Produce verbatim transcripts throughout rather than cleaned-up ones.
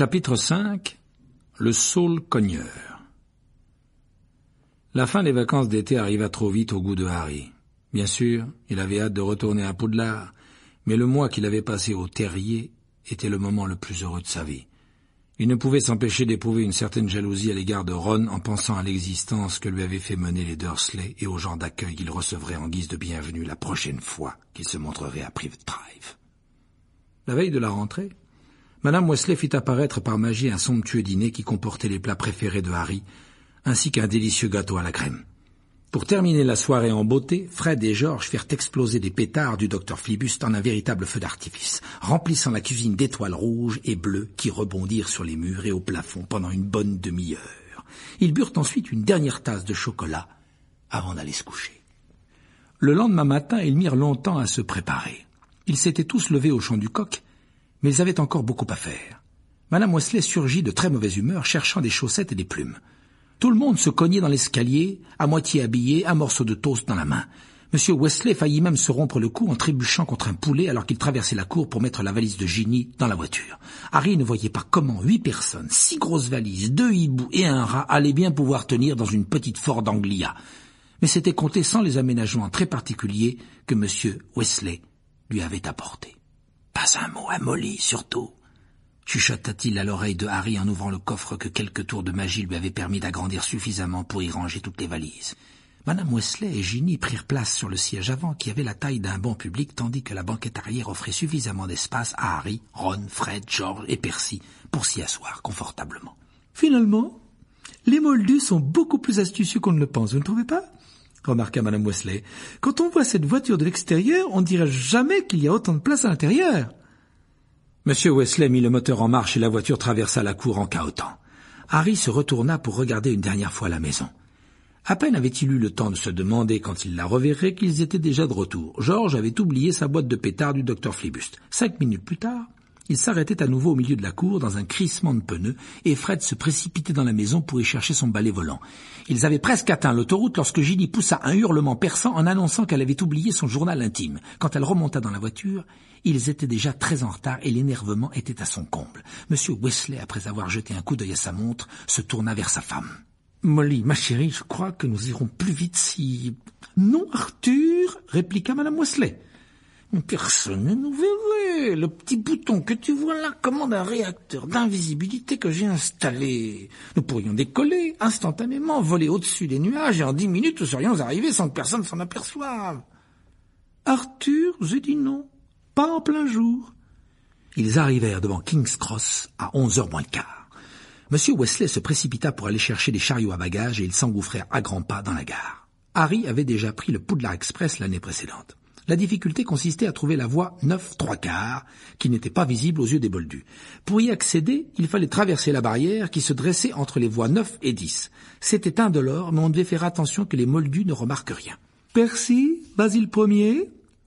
Chapitre cinq. Le saule cogneur. La fin des vacances d'été arriva trop vite au goût de Harry. Bien sûr, il avait hâte de retourner à Poudlard, mais le mois qu'il avait passé au terrier était le moment le plus heureux de sa vie. Il ne pouvait s'empêcher d'éprouver une certaine jalousie à l'égard de Ron en pensant à l'existence que lui avaient fait mener les Dursley et au genre d'accueil qu'il recevrait en guise de bienvenue la prochaine fois qu'il se montrerait à Privet Drive. La veille de la rentrée, Madame Wesley fit apparaître par magie un somptueux dîner qui comportait les plats préférés de Harry, ainsi qu'un délicieux gâteau à la crème. Pour terminer la soirée en beauté, Fred et George firent exploser des pétards du docteur Flibuste en un véritable feu d'artifice, remplissant la cuisine d'étoiles rouges et bleues qui rebondirent sur les murs et au plafond pendant une bonne demi-heure. Ils burent ensuite une dernière tasse de chocolat avant d'aller se coucher. Le lendemain matin, ils mirent longtemps à se préparer. Ils s'étaient tous levés au chant du coq, mais ils avaient encore beaucoup à faire. Madame Wesley surgit de très mauvaise humeur, cherchant des chaussettes et des plumes. Tout le monde se cognait dans l'escalier, à moitié habillé, un morceau de toast dans la main. Monsieur Wesley faillit même se rompre le cou en trébuchant contre un poulet alors qu'il traversait la cour pour mettre la valise de Ginny dans la voiture. Harry ne voyait pas comment huit personnes, six grosses valises, deux hiboux et un rat allaient bien pouvoir tenir dans une petite Ford Anglia. Mais c'était compté sans les aménagements très particuliers que Monsieur Wesley lui avait apportés. Pas un mot à Molly, surtout, chuchota-t-il à l'oreille de Harry en ouvrant le coffre que quelques tours de magie lui avaient permis d'agrandir suffisamment pour y ranger toutes les valises. Madame Wesley et Ginny prirent place sur le siège avant qui avait la taille d'un banc public tandis que la banquette arrière offrait suffisamment d'espace à Harry, Ron, Fred, George et Percy pour s'y asseoir confortablement. Finalement, les moldus sont beaucoup plus astucieux qu'on ne le pense, vous ne trouvez pas ? Remarqua Madame Wesley. Quand on voit cette voiture de l'extérieur, on ne dirait jamais qu'il y a autant de place à l'intérieur. Monsieur Wesley mit le moteur en marche et la voiture traversa la cour en cahotant. Harry se retourna pour regarder une dernière fois la maison. À peine avait-il eu le temps de se demander quand il la reverrait qu'ils étaient déjà de retour. George avait oublié sa boîte de pétards du docteur Flibuste. Cinq minutes plus tard, il s'arrêtait à nouveau au milieu de la cour dans un crissement de pneus et Fred se précipitait dans la maison pour y chercher son balai volant. Ils avaient presque atteint l'autoroute lorsque Ginny poussa un hurlement perçant en annonçant qu'elle avait oublié son journal intime. Quand elle remonta dans la voiture, ils étaient déjà très en retard et l'énervement était à son comble. Monsieur Wesley, après avoir jeté un coup d'œil à sa montre, se tourna vers sa femme. « Molly, ma chérie, je crois que nous irons plus vite si... »« Non, Arthur !» répliqua Madame Wesley. « Personne ne nous verrait. Le petit bouton que tu vois là commande un réacteur d'invisibilité que j'ai installé. Nous pourrions décoller instantanément, voler au-dessus des nuages et en dix minutes nous serions arrivés sans que personne s'en aperçoive. »« Arthur, j'ai dit non. Pas en plein jour. » Ils arrivèrent devant King's Cross à onze heures moins le quart. Monsieur Wesley se précipita pour aller chercher des chariots à bagages et ils s'engouffrèrent à grands pas dans la gare. Harry avait déjà pris le Poudlard Express l'année précédente. La difficulté consistait à trouver la voie neuf trois quarts, qui n'était pas visible aux yeux des moldus. Pour y accéder, il fallait traverser la barrière qui se dressait entre les voies neuf et dix. C'était indolore, mais on devait faire attention que les moldus ne remarquent rien. « Percy, vas-y le premier ?»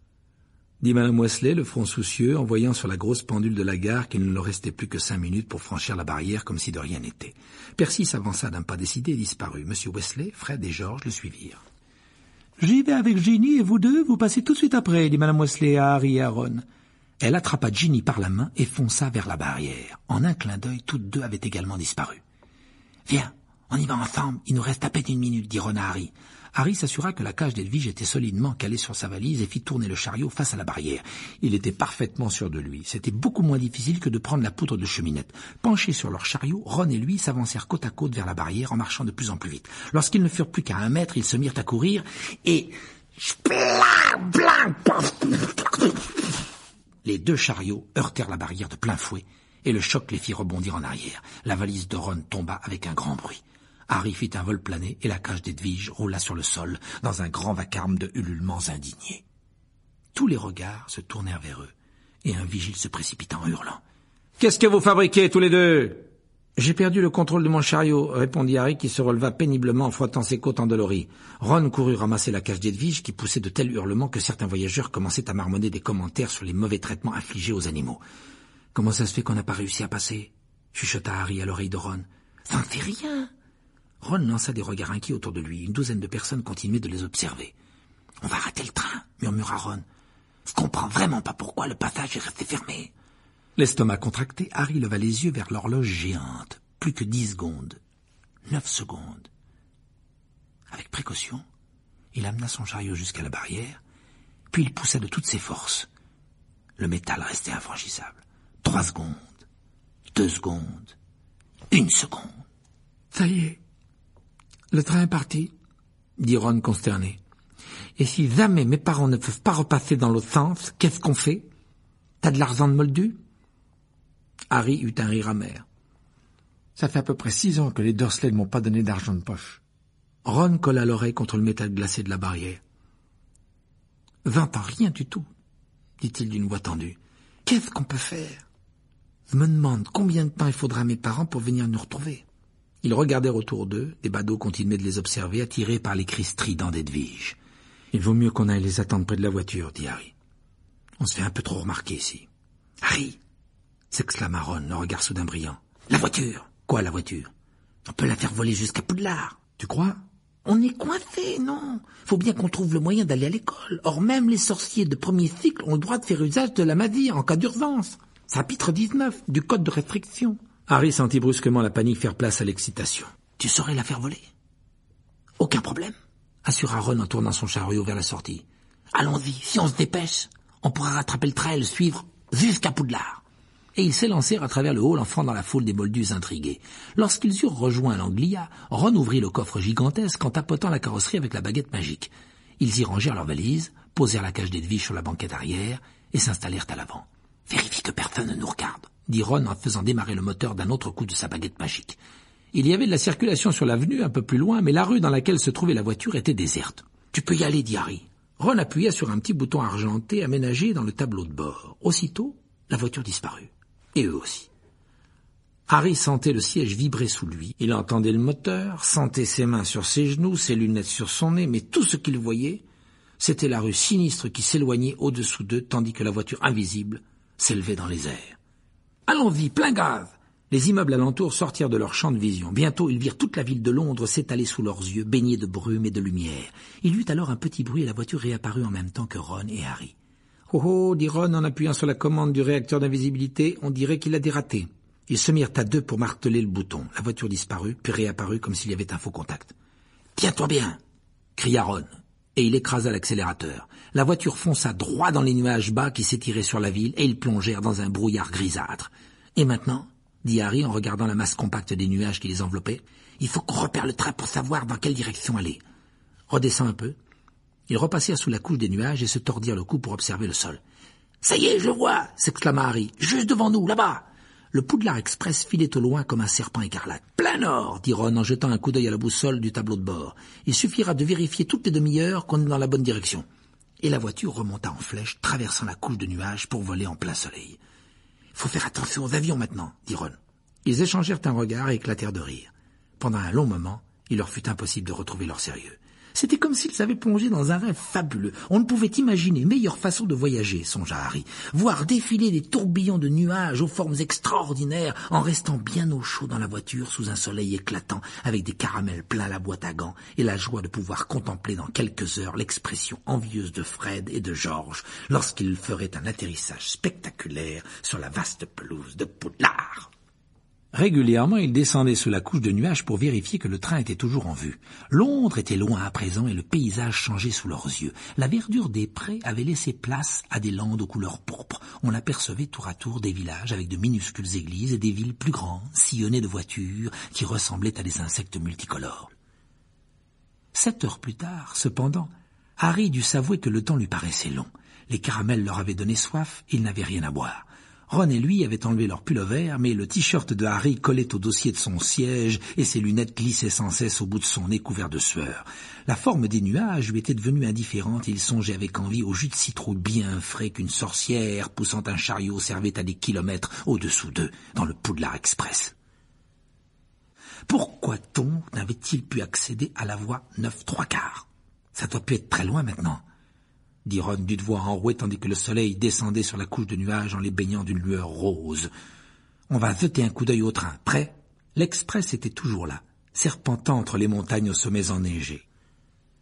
dit Madame Wesley, le front soucieux, en voyant sur la grosse pendule de la gare qu'il ne leur restait plus que cinq minutes pour franchir la barrière comme si de rien n'était. Percy s'avança d'un pas décidé et disparut. Monsieur Wesley, Fred et George le suivirent. « J'y vais avec Ginny et vous deux, vous passez tout de suite après, dit Madame Wesley à Harry et à Ron. » Elle attrapa Ginny par la main et fonça vers la barrière. En un clin d'œil, toutes deux avaient également disparu. « Viens, on y va ensemble, il nous reste à peine une minute, dit Ron à Harry. Harry s'assura que la cage d'Edwige était solidement calée sur sa valise et fit tourner le chariot face à la barrière. Il était parfaitement sûr de lui. C'était beaucoup moins difficile que de prendre la poudre de cheminette. Penchés sur leur chariot, Ron et lui s'avancèrent côte à côte vers la barrière en marchant de plus en plus vite. Lorsqu'ils ne furent plus qu'à un mètre, ils se mirent à courir et... Les deux chariots heurtèrent la barrière de plein fouet et le choc les fit rebondir en arrière. La valise de Ron tomba avec un grand bruit. Harry fit un vol plané et la cage d'Edwige roula sur le sol dans un grand vacarme de ululements indignés. Tous les regards se tournèrent vers eux et un vigile se précipita en hurlant. « Qu'est-ce que vous fabriquez tous les deux ?»« J'ai perdu le contrôle de mon chariot, » répondit Harry qui se releva péniblement en frottant ses côtes endolories. Ron courut ramasser la cage d'Edwige qui poussait de tels hurlements que certains voyageurs commençaient à marmonner des commentaires sur les mauvais traitements infligés aux animaux. « Comment ça se fait qu'on n'a pas réussi à passer ?» chuchota Harry à l'oreille de Ron. « Ça n'en fait rien !» Ron lança des regards inquiets autour de lui. Une douzaine de personnes continuaient de les observer. « On va rater le train » murmura Ron. « Je comprends vraiment pas pourquoi le passage est resté fermé. » L'estomac contracté, Harry leva les yeux vers l'horloge géante. Plus que dix secondes. Neuf secondes. Avec précaution, il amena son chariot jusqu'à la barrière, puis il poussa de toutes ses forces. Le métal restait infranchissable. Trois secondes. Deux secondes. Une seconde. Ça y est. Le train est parti, dit Ron consterné. Et si jamais mes parents ne peuvent pas repasser dans l'autre sens, qu'est-ce qu'on fait? T'as de l'argent de Moldu? Harry eut un rire amer. Ça fait à peu près six ans que les Dursley ne m'ont pas donné d'argent de poche. Ron colla l'oreille contre le métal glacé de la barrière. Vingt ans, rien du tout, dit-il d'une voix tendue. Qu'est-ce qu'on peut faire? Je me demande combien de temps il faudra à mes parents pour venir nous retrouver. Ils regardèrent autour d'eux, des badauds continuaient de les observer, attirés par les cris stridents d'Edwige. Il vaut mieux qu'on aille les attendre près de la voiture, dit Harry. On se fait un peu trop remarquer ici. Harry, s'exclama Ron, le regard soudain brillant. La voiture! Quoi, la voiture? On peut la faire voler jusqu'à Poudlard. Tu crois? On est coincé, non? Faut bien qu'on trouve le moyen d'aller à l'école. Or, même les sorciers de premier cycle ont le droit de faire usage de la magie en cas d'urgence. Chapitre dix-neuf du code de restriction. Harry sentit brusquement la panique faire place à l'excitation. Tu saurais la faire voler? Aucun problème, assura Ron en tournant son chariot vers la sortie. Allons-y, si on se dépêche, on pourra rattraper le train et le suivre jusqu'à Poudlard. Et ils s'élancèrent à travers le hall, entrant dans la foule des moldus intrigués. Lorsqu'ils eurent rejoint l'Anglia, Ron ouvrit le coffre gigantesque en tapotant la carrosserie avec la baguette magique. Ils y rangèrent leurs valises, posèrent la cage d'Edwige sur la banquette arrière et s'installèrent à l'avant. « Vérifie que personne ne nous regarde », dit Ron en faisant démarrer le moteur d'un autre coup de sa baguette magique. Il y avait de la circulation sur l'avenue un peu plus loin, mais la rue dans laquelle se trouvait la voiture était déserte. « Tu peux y aller, dit Harry. » Ron appuya sur un petit bouton argenté aménagé dans le tableau de bord. Aussitôt, la voiture disparut. Et eux aussi. Harry sentait le siège vibrer sous lui. Il entendait le moteur, sentait ses mains sur ses genoux, ses lunettes sur son nez, mais tout ce qu'il voyait, c'était la rue sinistre qui s'éloignait au-dessous d'eux, tandis que la voiture invisible s'élevait dans les airs. « Allons-y, plein gaz !» Les immeubles alentours sortirent de leur champ de vision. Bientôt, ils virent toute la ville de Londres s'étaler sous leurs yeux, baignée de brume et de lumière. Il y eut alors un petit bruit et la voiture réapparut en même temps que Ron et Harry. « Oh oh !» dit Ron en appuyant sur la commande du réacteur d'invisibilité. « On dirait qu'il a dératé. » Ils se mirent à deux pour marteler le bouton. La voiture disparut, puis réapparut comme s'il y avait un faux contact. « Tiens-toi bien !» cria Ron, et il écrasa l'accélérateur. La voiture fonça droit dans les nuages bas qui s'étiraient sur la ville, et ils plongèrent dans un brouillard grisâtre. « Et maintenant ?» dit Harry en regardant la masse compacte des nuages qui les enveloppaient. « Il faut qu'on repère le train pour savoir dans quelle direction aller. » Redescends un peu. Ils repassèrent sous la couche des nuages et se tordirent le cou pour observer le sol. « Ça y est, je vois !» s'exclama Harry. « Juste devant nous, là-bas !» Le Poudlard Express filait au loin comme un serpent écarlate. « Plein nord !» dit Ron en jetant un coup d'œil à la boussole du tableau de bord. « Il suffira de vérifier toutes les demi-heures qu'on est dans la bonne direction. » Et la voiture remonta en flèche, traversant la couche de nuages pour voler en plein soleil. « Faut faire attention aux avions maintenant !» dit Ron. Ils échangèrent un regard et éclatèrent de rire. Pendant un long moment, il leur fut impossible de retrouver leur sérieux. C'était comme s'ils avaient plongé dans un rêve fabuleux. On ne pouvait imaginer meilleure façon de voyager, songea Harry. Voir défiler des tourbillons de nuages aux formes extraordinaires en restant bien au chaud dans la voiture sous un soleil éclatant avec des caramels plein la boîte à gants et la joie de pouvoir contempler dans quelques heures l'expression envieuse de Fred et de George lorsqu'ils feraient un atterrissage spectaculaire sur la vaste pelouse de Poudlard. Régulièrement, ils descendaient sous la couche de nuages pour vérifier que le train était toujours en vue. Londres était loin à présent et le paysage changeait sous leurs yeux. La verdure des prés avait laissé place à des landes aux couleurs pourpres. On apercevait tour à tour des villages avec de minuscules églises et des villes plus grandes, sillonnées de voitures qui ressemblaient à des insectes multicolores. Sept heures plus tard, cependant, Harry dut s'avouer que le temps lui paraissait long. Les caramels leur avaient donné soif, ils n'avaient rien à boire. Ron et lui avaient enlevé leur pull-over, mais le t-shirt de Harry collait au dossier de son siège et ses lunettes glissaient sans cesse au bout de son nez couvert de sueur. La forme des nuages lui était devenue indifférente et il songeait avec envie au jus de citron bien frais qu'une sorcière poussant un chariot servait à des kilomètres au-dessous d'eux dans le Poudlard Express. Pourquoi donc n'avait-il pu accéder à la voie neuf trois quarts? Ça doit plus être très loin maintenant, dit Ron d'une voix enrouée tandis que le soleil descendait sur la couche de nuages en les baignant d'une lueur rose. On va jeter un coup d'œil au train. Prêt? L'express était toujours là, serpentant entre les montagnes aux sommets enneigés.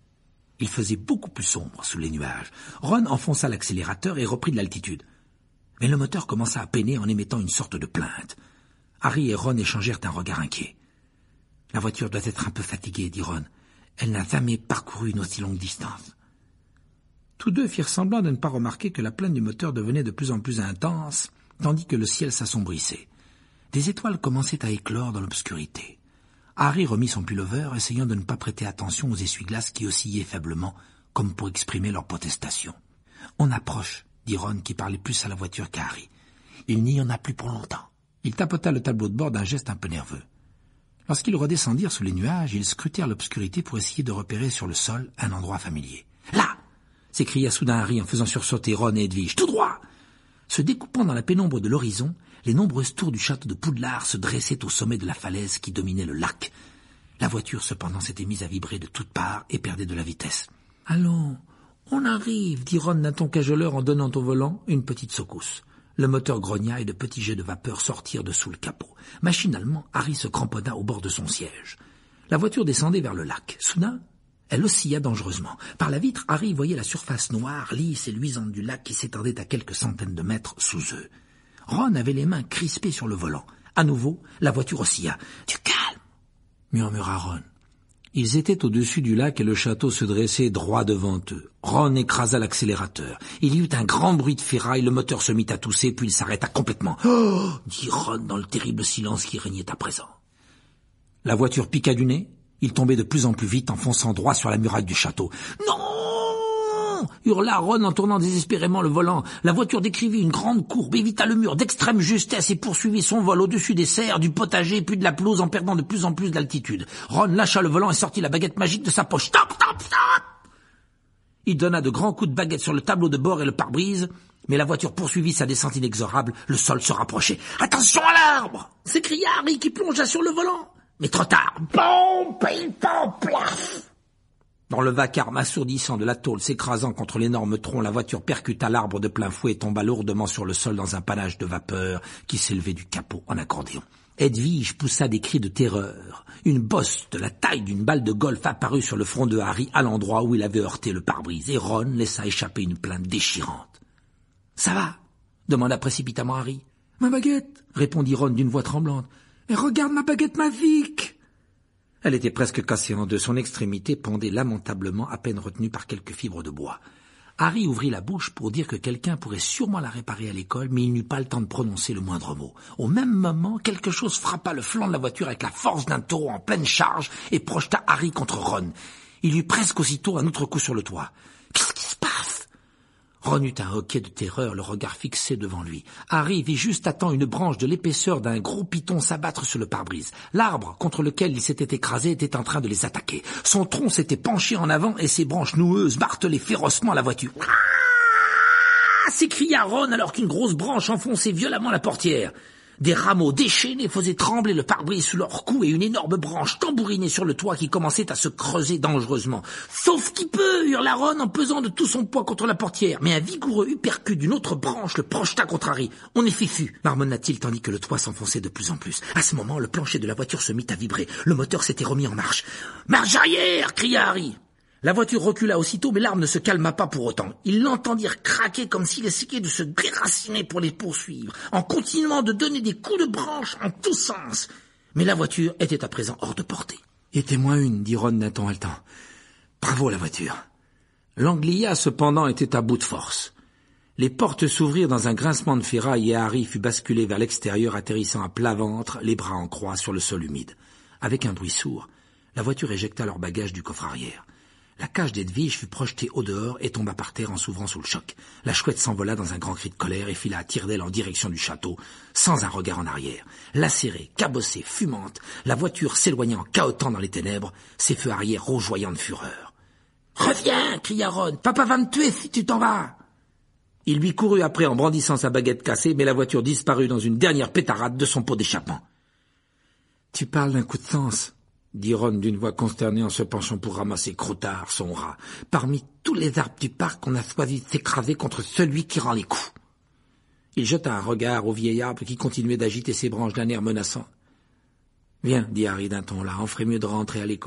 Il faisait beaucoup plus sombre sous les nuages. Ron enfonça l'accélérateur et reprit de l'altitude. Mais le moteur commença à peiner en émettant une sorte de plainte. Harry et Ron échangèrent un regard inquiet. « La voiture doit être un peu fatiguée, dit Ron. Elle n'a jamais parcouru une aussi longue distance. » Tous deux firent semblant de ne pas remarquer que la plainte du moteur devenait de plus en plus intense, tandis que le ciel s'assombrissait. Des étoiles commençaient à éclore dans l'obscurité. Harry remit son pullover, essayant de ne pas prêter attention aux essuie-glaces qui oscillaient faiblement, comme pour exprimer leur protestation. « On approche, dit Ron, qui parlait plus à la voiture qu'à Harry. Il n'y en a plus pour longtemps. » Il tapota le tableau de bord d'un geste un peu nerveux. Lorsqu'ils redescendirent sous les nuages, ils scrutèrent l'obscurité pour essayer de repérer sur le sol un endroit familier. « Là !» s'écria soudain Harry en faisant sursauter Ron et Edwige. « Tout droit !» Se découpant dans la pénombre de l'horizon, les nombreuses tours du château de Poudlard se dressaient au sommet de la falaise qui dominait le lac. La voiture, cependant, s'était mise à vibrer de toutes parts et perdait de la vitesse. « Allons, on arrive !» dit Ron d'un ton cajoleur en donnant au volant une petite secousse. Le moteur grogna et de petits jets de vapeur sortirent de sous le capot. Machinalement, Harry se cramponna au bord de son siège. La voiture descendait vers le lac. Soudain, elle oscilla dangereusement. Par la vitre, Harry voyait la surface noire, lisse et luisante du lac qui s'étendait à quelques centaines de mètres sous eux. Ron avait les mains crispées sur le volant. À nouveau, la voiture oscilla. « Du calme !» murmura Ron. Ils étaient au-dessus du lac et le château se dressait droit devant eux. Ron écrasa l'accélérateur. Il y eut un grand bruit de ferraille, le moteur se mit à tousser, puis il s'arrêta complètement. « Oh !» dit Ron dans le terrible silence qui régnait à présent. La voiture piqua du nez. Il tombait de plus en plus vite, enfonçant droit sur la muraille du château. « Non !» hurla Ron en tournant désespérément le volant. La voiture décrivit une grande courbe, évita le mur d'extrême justesse et poursuivit son vol au-dessus des serres, du potager, puis de la pelouse en perdant de plus en plus d'altitude. Ron lâcha le volant et sortit la baguette magique de sa poche. « Stop, stop, stop !» Il donna de grands coups de baguette sur le tableau de bord et le pare-brise, mais la voiture poursuivit sa descente inexorable. Le sol se rapprochait. « Attention à l'arbre !» s'écria Harry qui plongea sur le volant. Mais trop tard. Bon, ping-pong, plaf. Dans le vacarme assourdissant de la tôle s'écrasant contre l'énorme tronc, la voiture percuta l'arbre de plein fouet et tomba lourdement sur le sol dans un panache de vapeur qui s'élevait du capot en accordéon. Edwige poussa des cris de terreur. Une bosse de la taille d'une balle de golf apparut sur le front de Harry à l'endroit où il avait heurté le pare-brise, et Ron laissa échapper une plainte déchirante. « Ça va ?» demanda précipitamment Harry. « Ma baguette !» répondit Ron d'une voix tremblante. « Et regarde ma baguette magique !» Elle était presque cassée en deux. Son extrémité pendait lamentablement, à peine retenue par quelques fibres de bois. Harry ouvrit la bouche pour dire que quelqu'un pourrait sûrement la réparer à l'école, mais il n'eut pas le temps de prononcer le moindre mot. Au même moment, quelque chose frappa le flanc de la voiture avec la force d'un taureau en pleine charge et projeta Harry contre Ron. Il eut presque aussitôt un autre coup sur le toit. « Qu'est-ce qui se passe ?» Ron eut un hoquet de terreur, le regard fixé devant lui. Harry vit juste à temps une branche de l'épaisseur d'un gros python s'abattre sur le pare-brise. L'arbre contre lequel il s'était écrasé était en train de les attaquer. Son tronc s'était penché en avant et ses branches noueuses martelaient férocement la voiture. « Ah !» s'écria Ron alors qu'une grosse branche enfonçait violemment la portière. Des rameaux déchaînés faisaient trembler le pare-brise sous leurs coups et une énorme branche tambourinait sur le toit qui commençait à se creuser dangereusement. « Sauf qui peut !» hurla Ron en pesant de tout son poids contre la portière. Mais un vigoureux uppercut d'une autre branche le projeta contre Harry. « On est fichu !» marmonna-t-il tandis que le toit s'enfonçait de plus en plus. À ce moment, le plancher de la voiture se mit à vibrer. Le moteur s'était remis en marche. « Marche arrière !» cria Harry. La voiture recula aussitôt, mais l'arbre ne se calma pas pour autant. Ils l'entendirent craquer comme s'il essayait de se déraciner pour les poursuivre, en continuant de donner des coups de branche en tous sens. Mais la voiture était à présent hors de portée. « Était-moi une » dit Ron d'un ton haletant. « Bravo la voiture !» L'Anglia, cependant, était à bout de force. Les portes s'ouvrirent dans un grincement de ferraille et Harry fut basculé vers l'extérieur, atterrissant à plat ventre, les bras en croix sur le sol humide. Avec un bruit sourd, la voiture éjecta leurs bagages du coffre arrière. La cage d'Edwige fut projetée au dehors et tomba par terre en s'ouvrant sous le choc. La chouette s'envola dans un grand cri de colère et fila à tire-d'aile en direction du château, sans un regard en arrière. Lacérée, cabossée, fumante, la voiture s'éloignait en cahotant dans les ténèbres, ses feux arrière rougeoyant de fureur. « Reviens !» cria Ron. « Papa va me tuer si tu t'en vas !» Il lui courut après en brandissant sa baguette cassée, mais la voiture disparut dans une dernière pétarade de son pot d'échappement. « Tu parles d'un coup de sens !» dit Ron d'une voix consternée en se penchant pour ramasser Croutard, son rat. « Parmi tous les arbres du parc, on a choisi de s'écraser contre celui qui rend les coups. » Il jeta un regard au vieil arbre qui continuait d'agiter ses branches d'un air menaçant. « Viens, dit Harry d'un ton là, on ferait mieux de rentrer à l'école. »